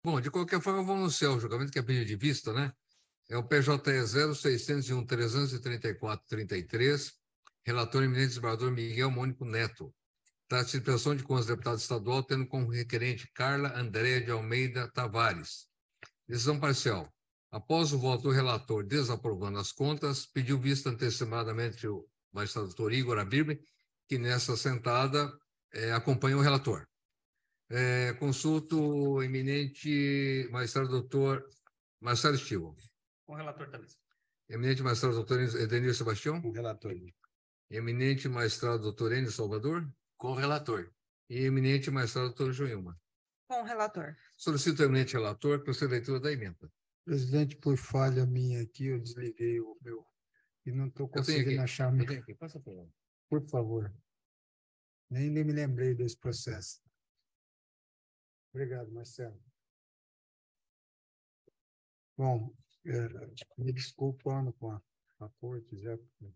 Bom, de qualquer forma, eu vou anunciar o julgamento, que é pedido de vista, né? É o PJE 0601-334-33, relator eminente desembargador Miguel Mônico Neto. Trata-se de prestação de contas do deputado estadual, tendo como requerente Carla Andréa de Almeida Tavares. Decisão parcial. Após o voto do relator desaprovando as contas, pediu vista antecipadamente o magistrado doutor Igor Abirbe, que nessa sentada acompanha o relator. Consulto o eminente magistrado doutor Marcelo Stivo. Com o relator também. Eminente magistrado doutor Edenir Sebastião. Com o relator. Eminente magistrado doutor Enio Salvador. Com o relator. E eminente magistrado doutor Joilma. Com o relator. Solicito ao eminente relator para a leitura da emenda. Presidente, por falha minha aqui, eu desliguei o meu e não estou conseguindo achar o meu. Passa por lá. Por favor. Nem me lembrei desse processo. Obrigado, Marcelo. Bom, me desculpando com a corte já.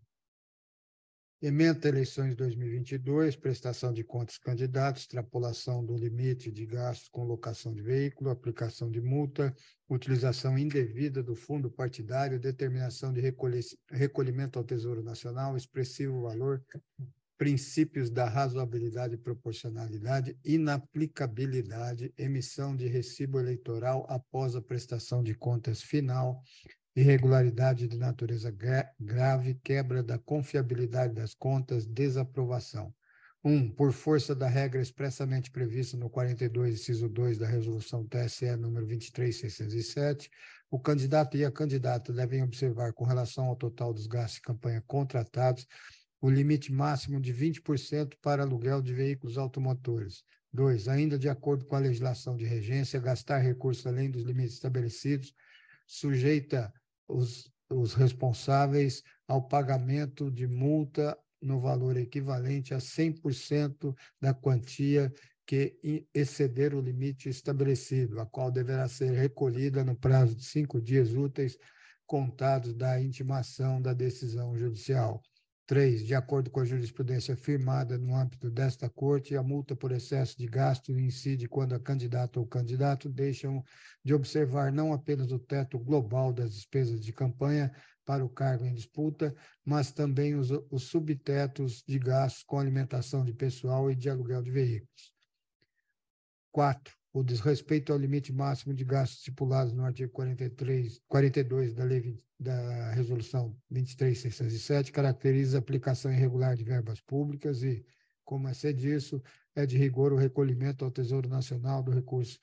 Ementa eleições 2022, prestação de contas candidatos, extrapolação do limite de gastos com locação de veículo, aplicação de multa, utilização indevida do fundo partidário, determinação de recolhimento ao Tesouro Nacional, expressivo valor, princípios da razoabilidade e proporcionalidade, inaplicabilidade, emissão de recibo eleitoral após a prestação de contas final, irregularidade de natureza grave, quebra da confiabilidade das contas, desaprovação. 1. Por força da regra expressamente prevista no 42, inciso 2 da Resolução TSE número 23.607, o candidato e a candidata devem observar, com relação ao total dos gastos de campanha contratados, o limite máximo de 20% para aluguel de veículos automotores. 2. Ainda de acordo com a legislação de regência, gastar recursos além dos limites estabelecidos, sujeita os responsáveis ao pagamento de multa no valor equivalente a 100% da quantia que exceder o limite estabelecido, a qual deverá ser recolhida no prazo de 5 dias úteis contados da intimação da decisão judicial. 3. De acordo com a jurisprudência firmada no âmbito desta Corte, a multa por excesso de gasto incide quando a candidata ou candidato deixam de observar não apenas o teto global das despesas de campanha para o cargo em disputa, mas também os subtetos de gastos com alimentação de pessoal e de aluguel de veículos. 4. O desrespeito ao limite máximo de gastos estipulados no artigo 42 da Resolução 23.607 caracteriza a aplicação irregular de verbas públicas e, como é ser disso, é de rigor o recolhimento ao Tesouro Nacional do recurso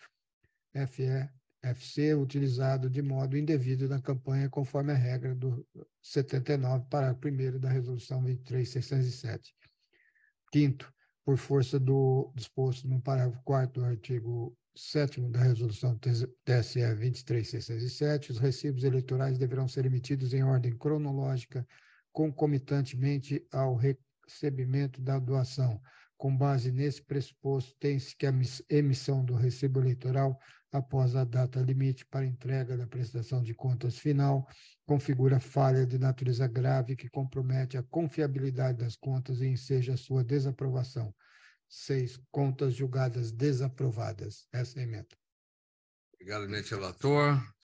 FEFC utilizado de modo indevido na campanha, conforme a regra do 79, parágrafo 1º da Resolução 23.607. 5º, por força do disposto no parágrafo 4º do artigo 7º da Resolução TSE 23.607, os recibos eleitorais deverão ser emitidos em ordem cronológica, concomitantemente ao recebimento da doação. Com base nesse pressuposto, tem-se que a emissão do recibo eleitoral após a data limite para entrega da prestação de contas final configura falha de natureza grave que compromete a confiabilidade das contas e enseja a sua desaprovação. 6. Contas julgadas desaprovadas. Essa é a emenda. Obrigado, eminente relator.